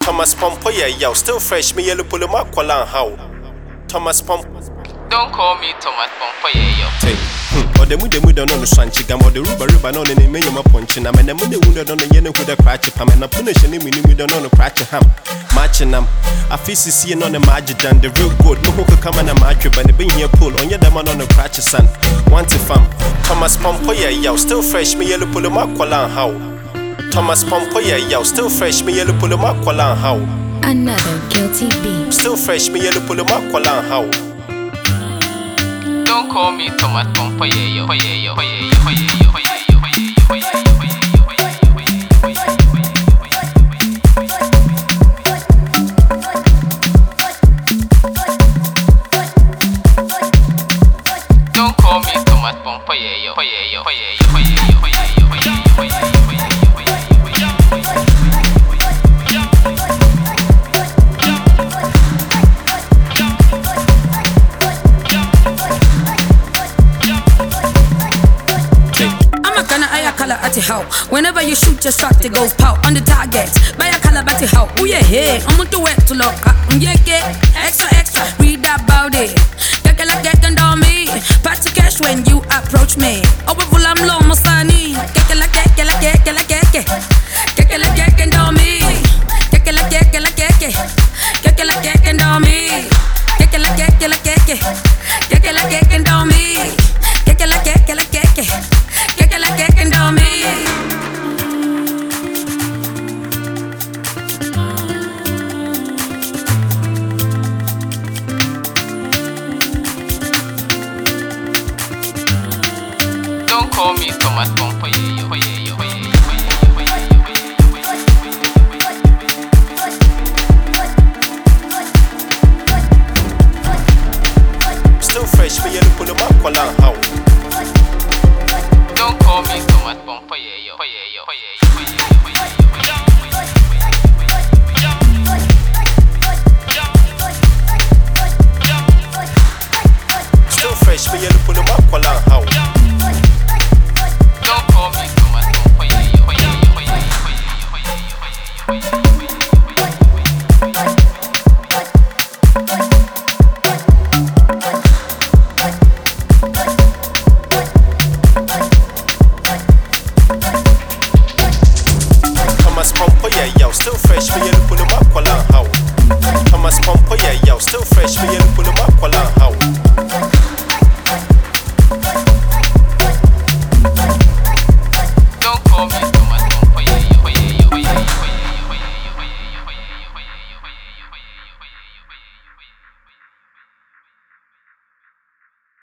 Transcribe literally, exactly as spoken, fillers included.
Thomas Pompo, yeah, yo, still fresh, me yellow pull him up, how? Thomas Pompo. Don't call me Thomas Pompo, yeah, yo. Take. Or the mood, the mood on the Sanchigam, or the Ruba Ruba on the minimum punching. I mean, the mood wounded on the Yenu with a cratch of ham, and a punish and we don't know the cratch of ham. Matching them. I feel seeing on the magic than the real good. Mohoka come and a match, but the being here pull on your demon on the cratch of sun. Want to fam. Thomas Pompo, yeah, yo, still fresh, me yellow pull him up, how? Thomas Pompo, yeah, yo, still fresh, me yellow pull him up, how? Another guilty beat. Still fresh, me yellow pull him up, how? Don't call me Thomas Pompo, yeah, yo, yeah, yo, yeah, yo, yeah, yo, yeah, yo, yeah, yo, yeah, yo, Don't call me Thomas Pompo, yeah, yo, yeah, yo, yeah, yo, yeah, yo, yeah, yo, yeah, yo, yeah, yo. How whenever you shoot your shot, it goes pow on the target. Buy a calabash how? Oh yeah, hey, I'm to wet to look. Yeah, get extra, extra. Read about it. Get like get and on me. Party cash when you approach me. Oh, we full I'm low, Mostani. Get like get, get like get, get like get, get. Get like get and on me. Get like get, get like get, get. Get like get and on me. Get like get, get like get, get. Get like get and on me. Get like get, get like get, get. Get like get and on me. Don't call me Thomas Pompo, yeah, yo, yeah, yo, yeah, yo, Still fresh, me yellow pull him up, how? Don't call me Thomas Pompo, yeah, yo, yeah, yo, yeah, yo, yeah, yo, Still fresh, me yellow pull him up, how? Don't call me Thomas Pompo, yeah, yo, yeah, yo, yeah, yo, yeah, yo, yeah, yo, Thomas Pompo, yeah, yo, still fresh, me yellow pull him up, how? Thomas Pompo, yeah, yo, still fresh, me yellow pull him up.